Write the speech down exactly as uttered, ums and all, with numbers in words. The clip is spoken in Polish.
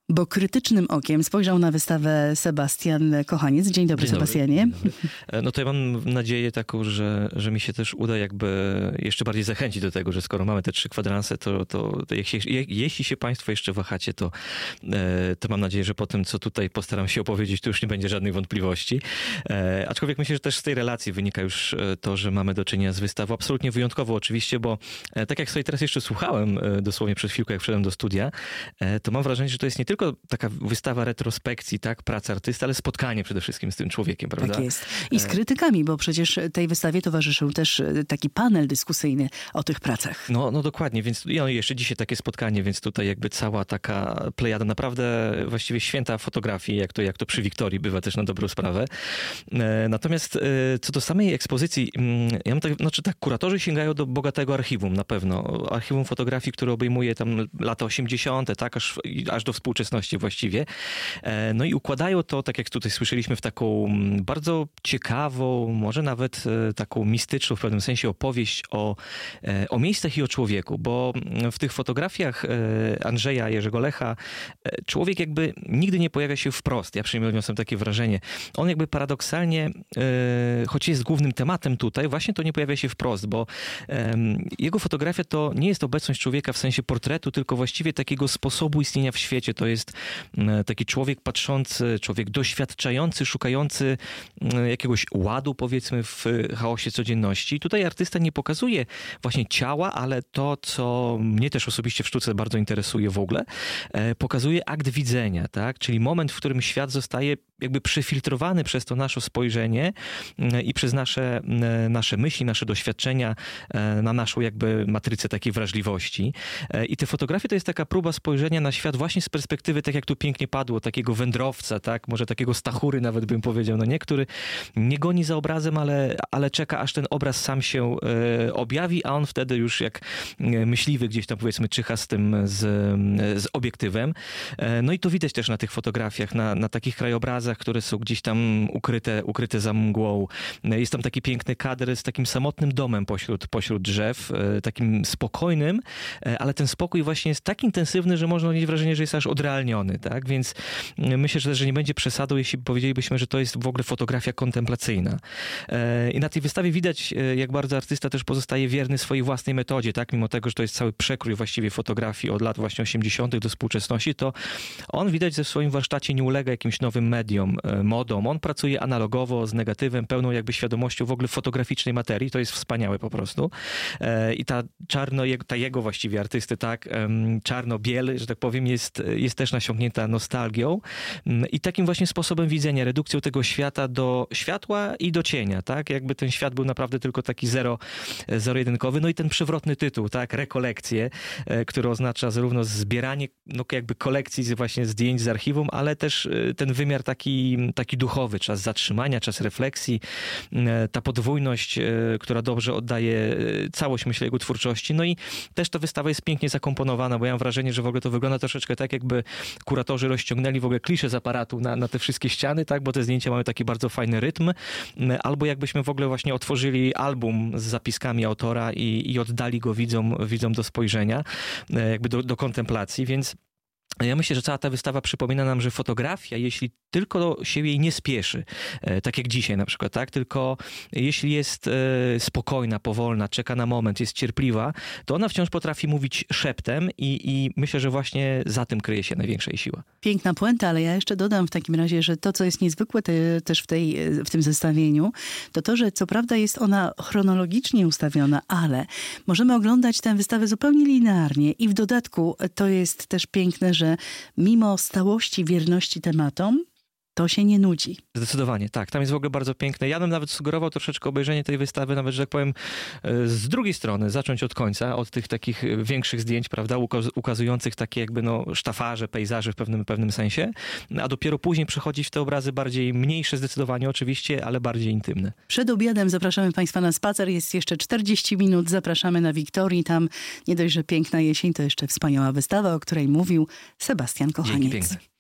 Bo krytycznym okiem spojrzał na wystawę Sebastian Kochaniec. Dzień dobry, Dzień dobry. Sebastianie. Dzień dobry. No to ja mam nadzieję taką, że, że mi się też uda jakby jeszcze bardziej zachęcić do tego, że skoro mamy te trzy kwadranse, to, to, to jeśli, jeśli się państwo jeszcze wahacie, to, to mam nadzieję, że po tym, co tutaj postaram się opowiedzieć, to już nie będzie żadnych wątpliwości. Aczkolwiek myślę, że też z tej relacji wynika już to, że mamy do czynienia z wystawą absolutnie wyjątkową oczywiście, bo tak jak sobie teraz jeszcze słuchałem dosłownie przed chwilką, jak wszedłem do studia, to mam wrażenie, że to jest nie tylko tylko taka wystawa retrospekcji, tak, pracy artysty, ale spotkanie przede wszystkim z tym człowiekiem, prawda? Tak jest. I z krytykami, bo przecież tej wystawie towarzyszył też taki panel dyskusyjny o tych pracach. No, no dokładnie, więc no, jeszcze dzisiaj takie spotkanie, więc tutaj jakby cała taka plejada, naprawdę właściwie święta fotografii, jak to, jak to przy Wiktorii bywa też na dobrą sprawę. Natomiast co do samej ekspozycji, ja mam tak, znaczy tak, kuratorzy sięgają do bogatego archiwum na pewno. Archiwum fotografii, które obejmuje tam lata osiemdziesiąte, tak, aż, aż do współczesności właściwie. No i układają to, tak jak tutaj słyszeliśmy, w taką bardzo ciekawą, może nawet taką mistyczną w pewnym sensie opowieść o, o miejscach i o człowieku, bo w tych fotografiach Andrzeja Jerzego Lecha człowiek jakby nigdy nie pojawia się wprost. Ja przynajmniej odniosłem takie wrażenie. On jakby paradoksalnie, choć jest głównym tematem tutaj, właśnie to nie pojawia się wprost, bo jego fotografia to nie jest obecność człowieka w sensie portretu, tylko właściwie takiego sposobu istnienia w świecie. To jest taki człowiek patrzący, człowiek doświadczający, szukający jakiegoś ładu, powiedzmy, w chaosie codzienności. Tutaj artysta nie pokazuje właśnie ciała, ale to, co mnie też osobiście w sztuce bardzo interesuje w ogóle, pokazuje akt widzenia, tak? Czyli moment, w którym świat zostaje jakby przefiltrowany przez to nasze spojrzenie i przez nasze, nasze myśli, nasze doświadczenia na naszą jakby matrycę takiej wrażliwości. I te fotografie to jest taka próba spojrzenia na świat właśnie z perspektywy, tak jak tu pięknie padło, takiego wędrowca, tak? Może takiego stachury nawet bym powiedział, no nie? Który nie goni za obrazem, ale, ale czeka, aż ten obraz sam się e, objawi, a on wtedy już jak myśliwy gdzieś tam powiedzmy czyha z tym, z, z obiektywem. E, no i to widać też na tych fotografiach, na, na takich krajobrazach, które są gdzieś tam ukryte, ukryte za mgłą. Jest tam taki piękny kadr z takim samotnym domem pośród, pośród drzew, e, takim spokojnym, e, ale ten spokój właśnie jest tak intensywny, że można mieć wrażenie, że jest aż odrealniony, tak? Więc myślę, że, że nie będzie przesadą, jeśli powiedzielibyśmy, że to jest w ogóle fotografia kontemplacyjna. I na tej wystawie widać, jak bardzo artysta też pozostaje wierny swojej własnej metodzie, tak? Mimo tego, że to jest cały przekrój właściwie fotografii od lat właśnie osiemdziesiątych do współczesności, to on widać, że w swoim warsztacie nie ulega jakimś nowym mediom, modom. On pracuje analogowo, z negatywem, pełną jakby świadomością w ogóle fotograficznej materii. To jest wspaniałe po prostu. I ta czarno, ta jego właściwie artysty, tak? Czarno-biel, że tak powiem, jest, jest też nasiągnięta nostalgią i takim właśnie sposobem widzenia, redukcją tego świata do światła i do cienia, tak? Jakby ten świat był naprawdę tylko taki zero, zero-jedynkowy. No i ten przewrotny tytuł, tak? Rekolekcje, który oznacza zarówno zbieranie, no jakby kolekcji właśnie zdjęć z archiwum, ale też ten wymiar taki, taki duchowy, czas zatrzymania, czas refleksji, ta podwójność, która dobrze oddaje całość, myślę, jego twórczości. No i też ta wystawa jest pięknie zakomponowana, bo ja mam wrażenie, że w ogóle to wygląda troszeczkę tak, jakby kuratorzy rozciągnęli w ogóle klisze z aparatu na, na te wszystkie ściany, tak, bo te zdjęcia mają taki bardzo fajny rytm, albo jakbyśmy w ogóle właśnie otworzyli album z zapiskami autora i, i oddali go widzom, widzom do spojrzenia, jakby do, do kontemplacji, więc ja myślę, że cała ta wystawa przypomina nam, że fotografia, jeśli tylko się jej nie spieszy, tak jak dzisiaj na przykład, tak, tylko jeśli jest spokojna, powolna, czeka na moment, jest cierpliwa, to ona wciąż potrafi mówić szeptem i, i myślę, że właśnie za tym kryje się największa jej siła. Piękna puenta, ale ja jeszcze dodam w takim razie, że to, co jest niezwykłe te, też w, tej, w tym zestawieniu, to to, że co prawda jest ona chronologicznie ustawiona, ale możemy oglądać tę wystawę zupełnie linearnie i w dodatku to jest też piękne, że mimo stałości, wierności tematom, to się nie nudzi. Zdecydowanie, tak. Tam jest w ogóle bardzo piękne. Ja bym nawet sugerował troszeczkę obejrzenie tej wystawy, nawet, że tak powiem, z drugiej strony, zacząć od końca, od tych takich większych zdjęć, prawda, ukazujących takie jakby no sztafarze, pejzaże w pewnym, pewnym sensie, a dopiero później przechodzić w te obrazy bardziej mniejsze zdecydowanie oczywiście, ale bardziej intymne. Przed obiadem zapraszamy Państwa na spacer. Jest jeszcze czterdzieści minut. Zapraszamy na Wiktorii. Tam nie dość, że piękna jesień, to jeszcze wspaniała wystawa, o której mówił Sebastian Kochaniec. Dzięki piękne.